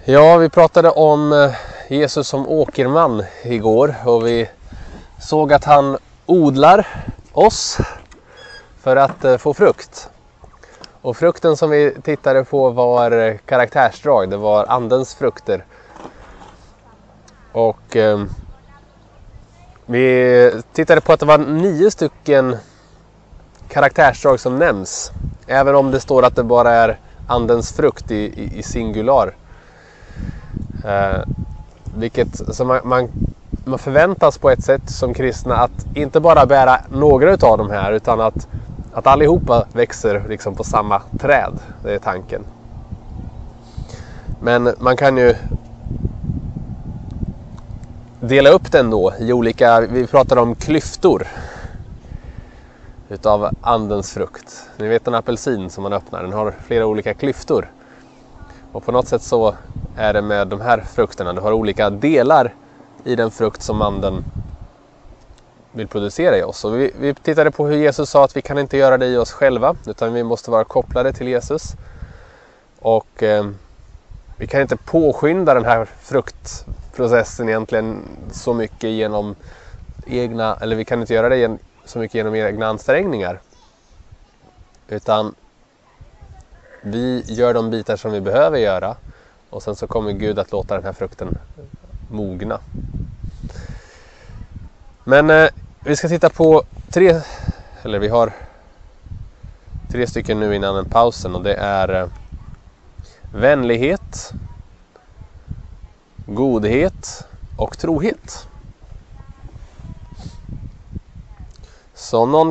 Ja, vi pratade om Jesus som åkerman igår och vi såg att han odlar oss för att få frukt. Och frukten som vi tittade på var karaktärsdrag, det var andens frukter. Och vi tittade på att det var 9 stycken karaktärsdrag som nämns. Även om det står att det bara är andens frukt i singular. Vilket som man förväntas på ett sätt som kristna att inte bara bära några av de här, utan att allihopa växer liksom på samma träd. Det är tanken. Men man kan ju dela upp den då i olika, vi pratar om klyftor utav andens frukt. Ni vet en apelsin som man öppnar, den har flera olika klyftor. Och på något sätt så är det med de här frukterna. Du har olika delar i den frukt som anden vill producera i oss. Och vi tittade på hur Jesus sa att vi kan inte göra det i oss själva, utan vi måste vara kopplade till Jesus. Och vi kan inte påskynda den här fruktprocessen egentligen så mycket genom egna, eller vi kan inte göra det så mycket genom egna ansträngningar. Utan vi gör de bitar som vi behöver göra. Och sen så kommer Gud att låta den här frukten mogna. Men vi ska titta på vi har 3 stycken nu innan den pausen. Och det är vänlighet, godhet och trohet. Så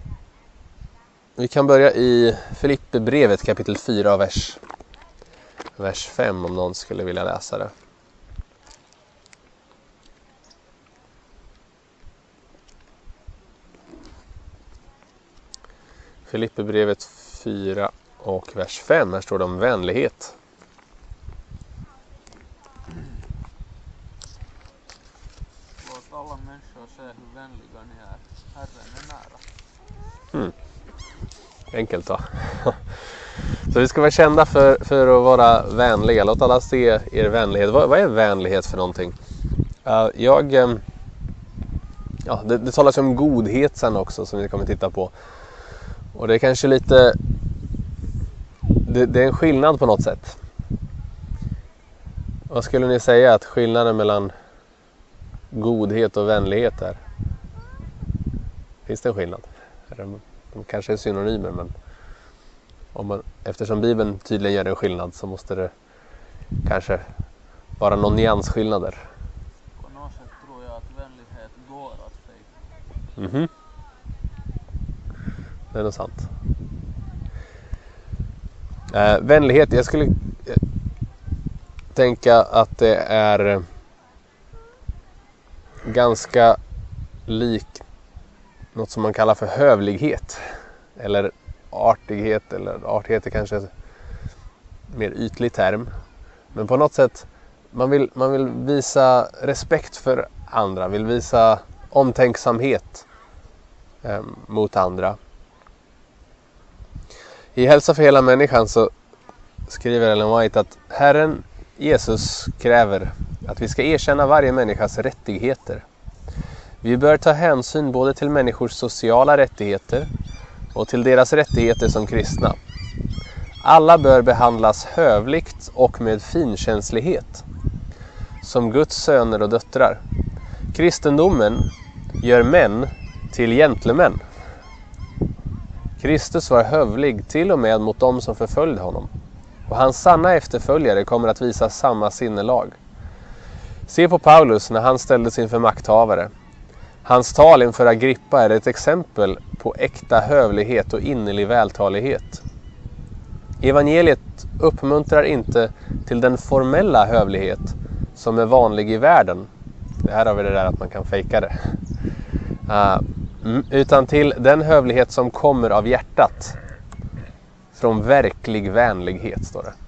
vi kan börja i Filipperbrevet kapitel 4 vers 5 om någon skulle vilja läsa det. Filipperbrevet 4 och vers 5, här står det om vänlighet. Låt alla människor se hur vänliga ni är. Herren är nära. Enkelt va? Så vi ska vara kända för att vara vänliga. Låt alla se er vänlighet. Vad är vänlighet för någonting? Det talas om godhet sen också som vi kommer titta på. Och det är kanske lite... Det är en skillnad på något sätt. Vad skulle ni säga att skillnaden mellan godhet och vänlighet är? Finns det en skillnad? De kanske är synonymer, men eftersom Bibeln tydligen gör en skillnad så måste det kanske vara någon nyansskillnader. På något sätt tror jag att vänlighet går att fejka. Det är nog sant. Vänlighet, jag skulle tänka att det är ganska likt något som man kallar för hövlighet eller artighet, eller artighet är kanske en mer ytlig term, men på något sätt man vill visa respekt för andra, vill visa omtänksamhet mot andra. I Hälsa för hela människan så skriver Ellen White att Herren Jesus kräver att vi ska erkänna varje människas rättigheter. Vi bör ta hänsyn både till människors sociala rättigheter och till deras rättigheter som kristna. Alla bör behandlas hövligt och med finkänslighet, som Guds söner och döttrar. Kristendomen gör män till gentlemän. Kristus var hövlig till och med mot dem som förföljde honom. Och hans sanna efterföljare kommer att visa samma sinnelag. Se på Paulus när han ställdes inför makthavare. Hans tal inför Agrippa är ett exempel på äkta hövlighet och innerlig vältalighet. Evangeliet uppmuntrar inte till den formella hövlighet som är vanlig i världen. Det här har vi det där att man kan fejka det. Utan till den hövlighet som kommer av hjärtat. Från verklig vänlighet, står det.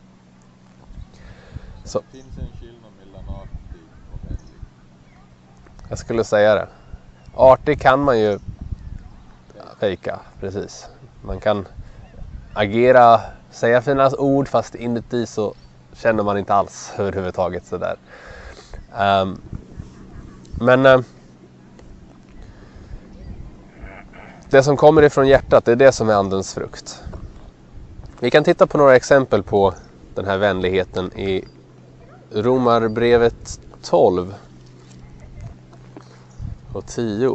Så. Det finns en skillnad mellan artig och vänlig. Jag skulle säga det. Artig kan man ju fejka, precis. Man kan agera, säga fina ord fast inuti så känner man inte alls överhuvudtaget sådär. Men det som kommer ifrån hjärtat, det är det som är andens frukt. Vi kan titta på några exempel på den här vänligheten i Romarbrevet 12 och 10.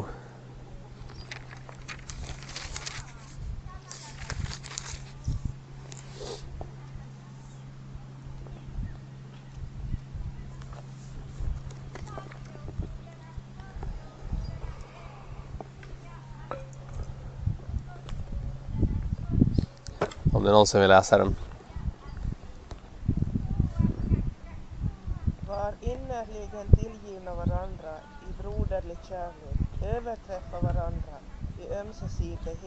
Om det är någon som vill läsa den. Var innerligen tillgivna varandra i broderlig kärlek, överträffa varandra i ömsesidig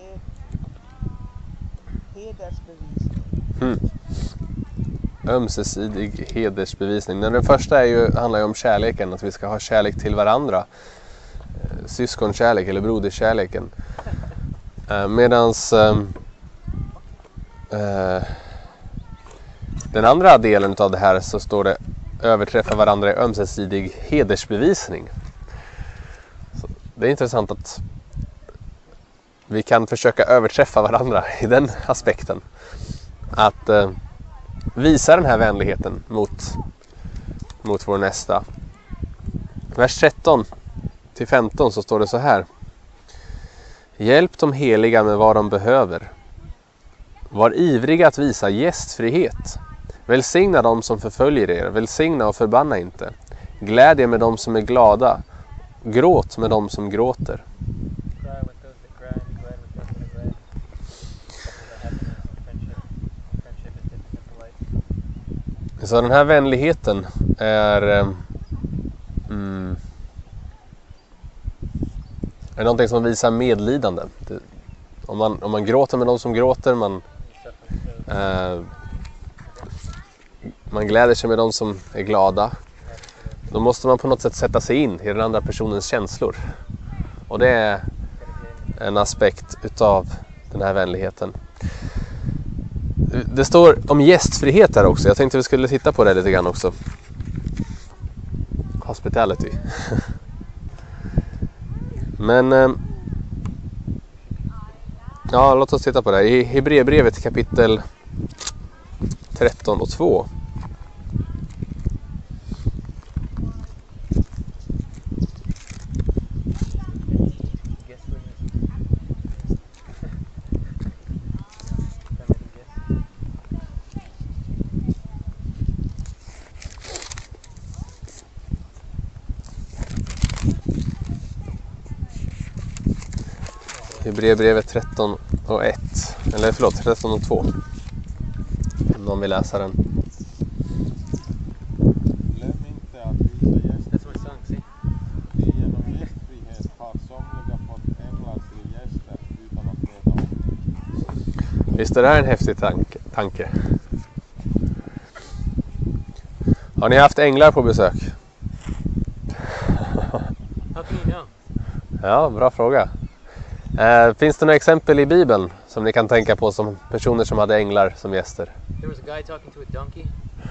hedersbevisning. Ömsesidig hedersbevisning. Den första handlar ju om kärleken, att vi ska ha kärlek till varandra. Syskonkärlek eller broderkärleken. Medans den andra delen av det här så står det överträffa varandra i ömsesidig hedersbevisning. Så det är intressant att vi kan försöka överträffa varandra i den aspekten. Att visa den här vänligheten mot vår nästa. Vers 13 till 15 så står det så här: hjälp de heliga med vad de behöver. Var ivriga att visa gästfrihet. Välsigna dem som förföljer er. Välsigna och förbanna inte. Glädje med dem som är glada. Gråt med dem som gråter. Så den här vänligheten är någonting som visar medlidande. Om man gråter med dem som gråter, man gläder sig med dem som är glada, då måste man på något sätt sätta sig in i den andra personens känslor. Och det är en aspekt utav den här vänligheten. Det står om gästfrihet här också. Jag tänkte vi skulle titta på det lite grann också. Hospitality. Men ja, låt oss titta på det. I Hebreerbrevet kapitel 13 och 2. Hebreerbrevet 13 och 1. Eller förlåt, 13 och 2. Om någon vill läsa den. Glöm inte att visa gästfrihet. Genom gästfrihet har somliga fått änglar till gäster utan att veta om. Visst är det här en häftig tanke? Har ni haft änglar på besök? Ja, bra fråga. Finns det några exempel i Bibeln som ni kan tänka på som personer som hade änglar som gäster? There was a guy talking to a donkey.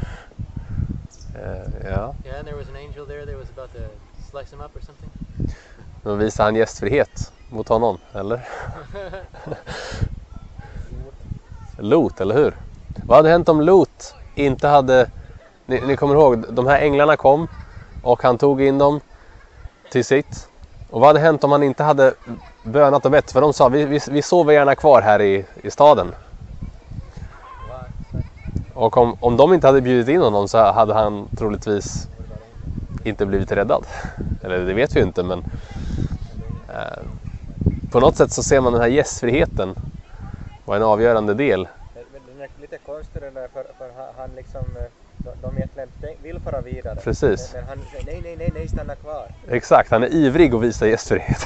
Ja. Yeah, and there was an angel there that was about to slice him up or something. Då visar han gästfrihet mot honom, eller? Lot, eller hur? Vad hade hänt om Lot inte hade... Ni kommer ihåg, de här änglarna kom och han tog in dem till sitt. Och vad hade hänt om han inte hade bönat och bett? För de sa, vi sover gärna kvar här i staden. Och om de inte hade bjudit in honom så hade han troligtvis inte blivit räddad. Eller det vet vi ju inte, men på något sätt så ser man den här gästfriheten var en avgörande del. Men den är lite konstig den där, för han liksom, de egentligen vill fara vidare. Precis. Men han säger nej, stanna kvar. Exakt, han är ivrig att visa gästfrihet.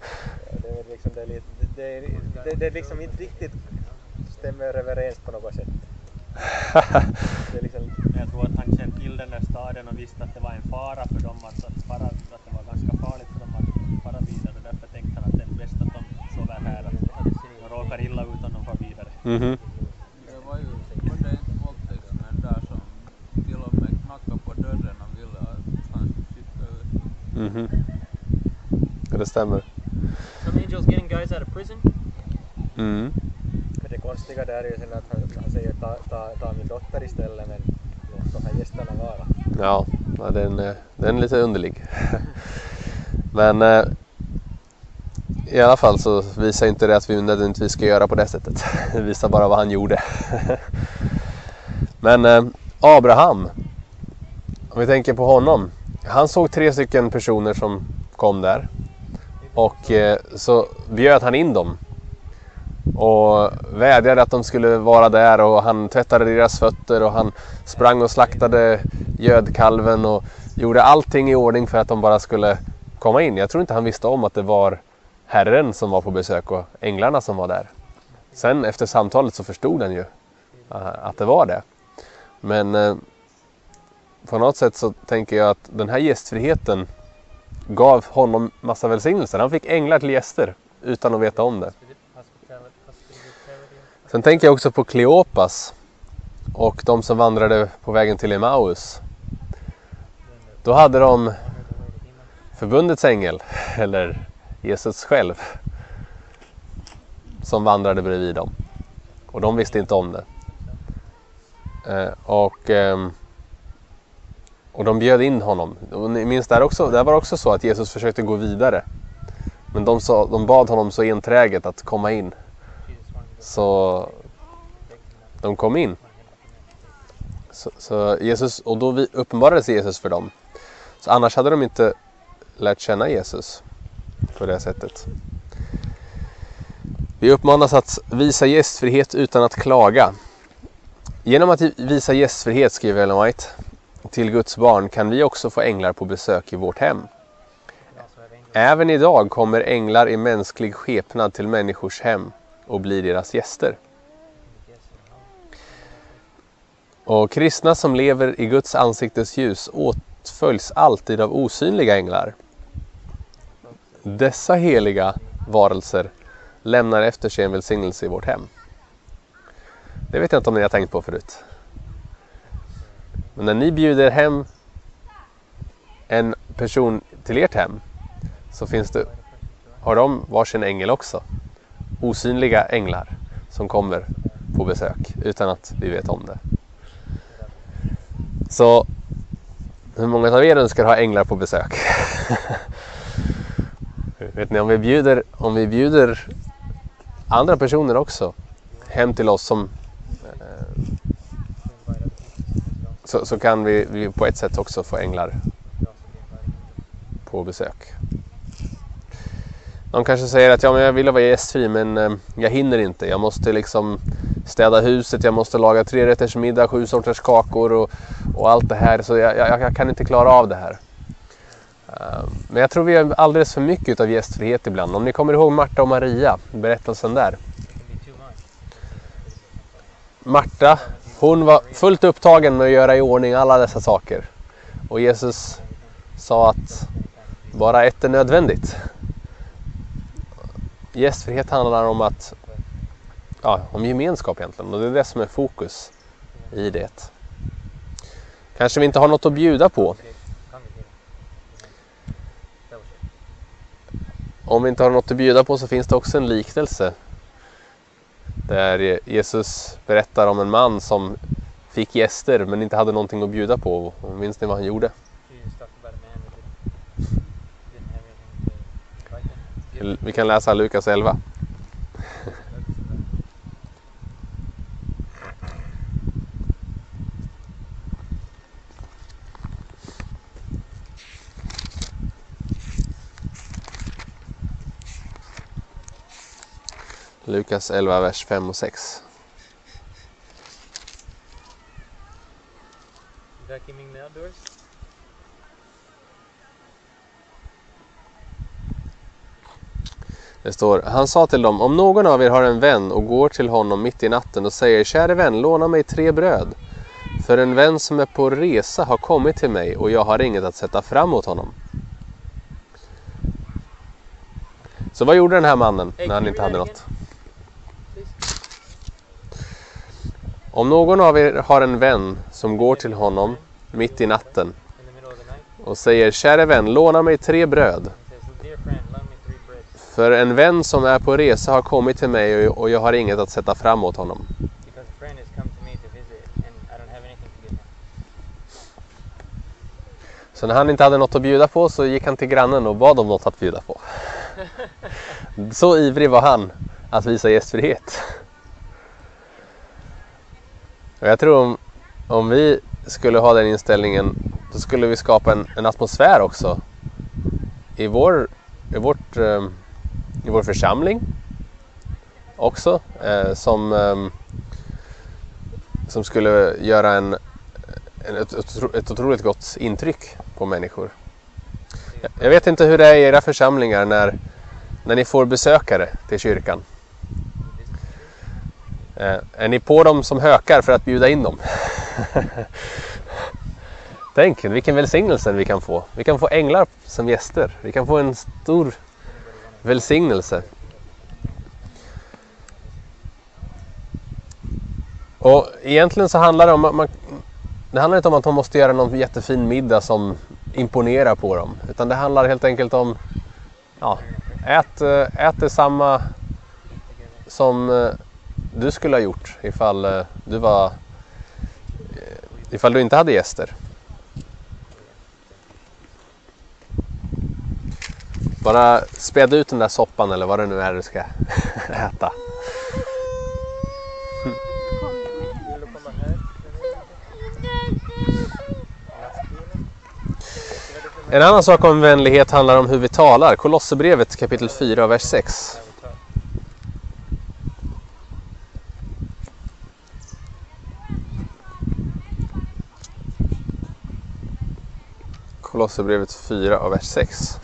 Det är liksom inte riktigt stämmer överens på något sätt. Det är liksom, jag tror att han kände till den där staden och visste att det var en fara för dem, att det var ganska farligt för dem att fara vidare. Därför tänkte han att det är bäst att de sover här, att de råkar illa ut om de far vidare. Det var ju inte våldtäktsmän där som Mhm. Ja, det stämmer. Some angels getting guys out of prison. Mm. Men det konstiga där är ju sen att han säger ta min dotter istället, men låt de här gästerna vara. Ja, den är lite underlig. Men i alla fall så visar inte det att vi nödvändigtvis ska göra på det sättet. Det visar bara vad han gjorde. Men Abraham, om vi tänker på honom. Han såg 3 stycken personer som kom där. Och så bjöd han in dem. Och vädjade att de skulle vara där, och han tvättade deras fötter, och han sprang och slaktade gödkalven och gjorde allting i ordning för att de bara skulle komma in. Jag tror inte han visste om att det var Herren som var på besök och änglarna som var där. Sen efter samtalet så förstod han ju att det var det. Men på något sätt så tänker jag att den här gästfriheten gav honom massa välsignelser. Han fick änglar till gäster utan att veta om det. Sen tänker jag också på Kleopas och de som vandrade på vägen till Emmaus. Då hade de förbundets ängel, eller Jesus själv, som vandrade bredvid dem. Och de visste inte om det. Och de bjöd in honom. Och ni minns där var också så att Jesus försökte gå vidare. Men de bad honom så enträget att komma in. Så de kom in. Så Jesus, och då uppenbarades Jesus för dem. Så annars hade de inte lärt känna Jesus på det sättet. Vi uppmanas att visa gästfrihet utan att klaga. Genom att visa gästfrihet, skriver Ellen White, till Guds barn kan vi också få änglar på besök i vårt hem. Även idag kommer änglar i mänsklig skepnad till människors hem och blir deras gäster. Och kristna som lever i Guds ansiktes ljus åtföljs alltid av osynliga änglar. Dessa heliga varelser lämnar efter sig en välsignelse i vårt hem. Det vet jag inte om ni har tänkt på förut. Men när ni bjuder hem en person till ert hem så har de varsin ängel också. Osynliga änglar som kommer på besök utan att vi vet om det. Så hur många av er önskar ha änglar på besök? Vet ni, om vi bjuder andra personer också hem till oss som så kan vi på ett sätt också få änglar på besök. De kanske säger att men jag vill vara gästfri, men jag hinner inte. Jag måste liksom städa huset, jag måste laga 3-rätters middag, 7 sorters kakor och allt det här. Så jag kan inte klara av det här. Men jag tror vi har alldeles för mycket av gästfrihet ibland. Om ni kommer ihåg Marta och Maria, berättelsen där. Marta, hon var fullt upptagen med att göra i ordning alla dessa saker. Och Jesus sa att bara ett är nödvändigt. Gästfrihet handlar om om gemenskap egentligen. Och det är det som är fokus i det. Kanske vi inte har något att bjuda på. Om vi inte har något att bjuda på så finns det också en liknelse. Där Jesus berättar om en man som fick gäster men inte hade någonting att bjuda på. Och minns ni vad han gjorde? Vi kan läsa Lukas 11. Lukas 11, vers 5 och 6. Vacuuming the outdoors. Det står, han sa till dem, om någon av er har en vän och går till honom mitt i natten och säger, käre vän, låna mig 3 bröd. För en vän som är på resa har kommit till mig och jag har inget att sätta fram åt honom. Så vad gjorde den här mannen när han inte hade något? Om någon av er har en vän som går till honom mitt i natten och säger: kära vän, låna mig 3 bröd. He says, dear friend, loan me 3 breads. För en vän som är på resa har kommit till mig och jag har inget att sätta fram åt honom. Because a friend has come to me to visit and I don't have anything to give him. Så när han inte hade något att bjuda på så gick han till grannen och bad om något att bjuda på. Så ivrig var han att visa gästfrihet. Och jag tror om vi skulle ha den inställningen, så skulle vi skapa en atmosfär också i vår församling också, som skulle göra ett otroligt gott intryck på människor. Jag vet inte hur det är i era församlingar när ni får besökare till kyrkan. Är ni på dem som hökar för att bjuda in dem? Tänk vilken välsignelse vi kan få. Vi kan få änglar som gäster. Vi kan få en stor välsignelse. Och egentligen så handlar det om det handlar inte om att man måste göra någon jättefin middag som imponerar på dem, utan det handlar helt enkelt om ät detsamma som du skulle ha gjort ifall du inte hade gäster. Bara späda ut den där soppan eller vad det nu är du ska äta. En annan sak om vänlighet handlar om hur vi talar. Kolosserbrevet kapitel 4 vers 6. Kolosserbrevet 4 och vers 6.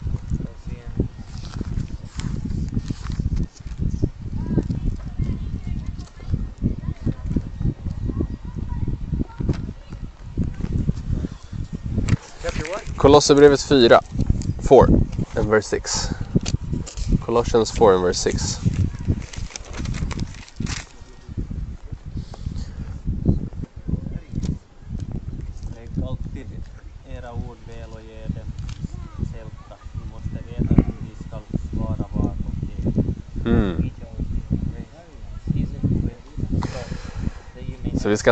Kolosserbrevet 4 and verse 6. Colossians 4 and verse 6. Lägg alltid era ord väl och ge dem sälta. Ni måste veta hur ni ska svara var och ge. Så vi ska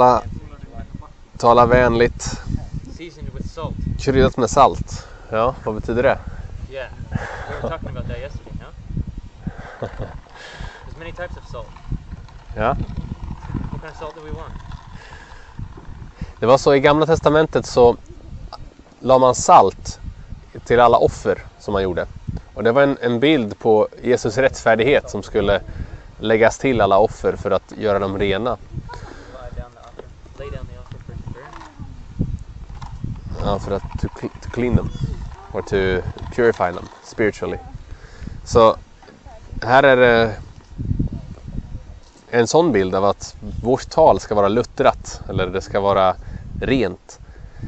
tala vänligt. Seasoned with salt. Kryddat med salt. Ja, vad betyder det? Yeah. We were talking about that yesterday, no? There's many types of salt. Ja. What kind of salt do we want? Det var så i Gamla testamentet så la man salt till alla offer som man gjorde. Och det var en bild på Jesus rättfärdighet som skulle läggas till alla offer för att göra dem rena. Lay down the offer for it to burn. Ja, för att to clean them or to purify them spiritually. Så här är det en sån bild av att vårt tal ska vara luttrat, eller det ska vara rent.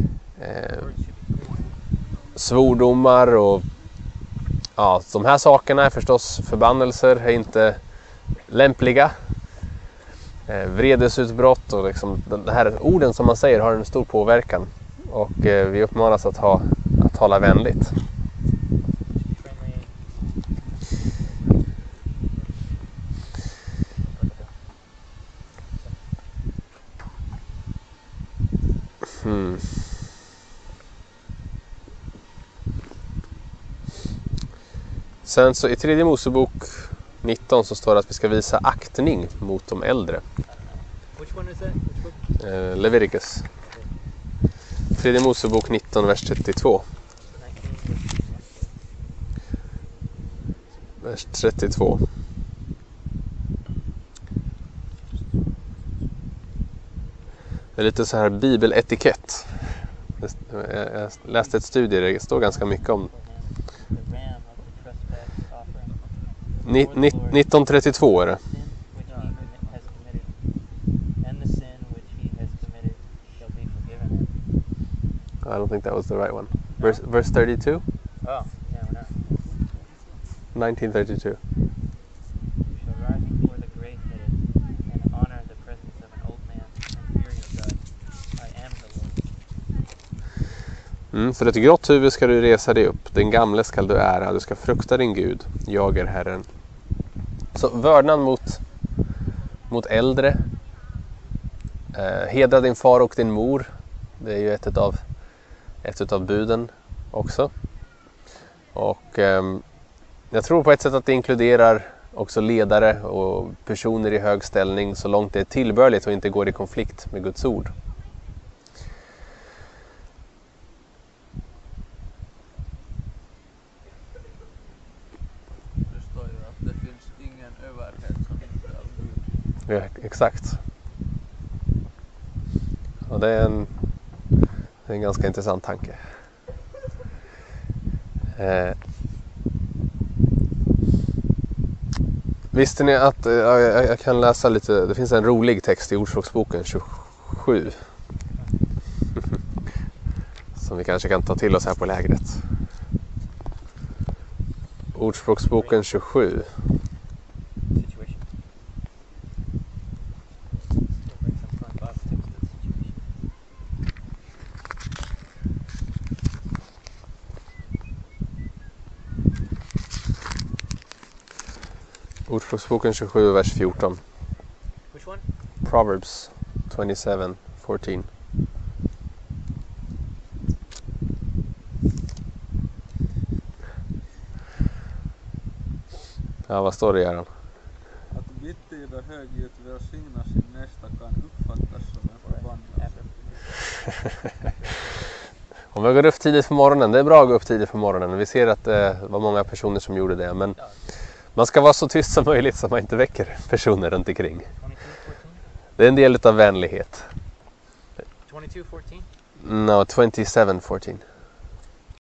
Svordomar och de här sakerna är förstås förbannelser, är inte lämpliga. Vredesutbrott och liksom de här orden som man säger har en stor påverkan. Och vi uppmanas att tala vänligt. Sen så i 3 Mosebok 19 så står det att vi ska visa aktning mot de äldre. Which one is that? Which book? Leviticus. 3 Mosebok 19, vers 32. Vers 32. Det är lite så här bibeletikett. Jag läste ett studie där det står ganska mycket om 1932 är det. I don't think that was the right one. Verse 32? Oh, yeah, we're not. 1932. You shall rise before the great-headed and honor the presence of an old man and fear your God. I am the Lord. För ett grått huvud ska du resa dig upp. Den gamle ska du ära. Du ska frukta din Gud. Jag är Herren. Så vördnad mot äldre. Hedra din far och din mor. Det är ju ett utav buden också. Och jag tror på ett sätt att det inkluderar också ledare och personer i hög ställning så långt det är tillbörligt och inte går i konflikt med Guds ord. Det står ju att det finns ingen överhet som inte är av Gud. Ja, exakt. Och det är en ganska intressant tanke. Visste ni att jag kan läsa lite, det finns en rolig text i Ordspråksboken 27 som vi kanske kan ta till oss här på lägret. Ordspråksboken 27. Situation. Bring some fun Bible text to the situation. Ordspråksboken 27, vers 14. Which one? Proverbs 27:14. Ja, vad står det, Göran? Att bittid och högljutt välsigna sin nästa kan uppfattas som en förbannelse. Om jag går upp tidigt på morgonen, det är bra att gå upp tidigt på morgonen. Vi ser att det var många personer som gjorde det, men man ska vara så tyst som möjligt så man inte väcker personer runt omkring. 22:14? Det är en del av vänlighet. 22:14? No, 27:14.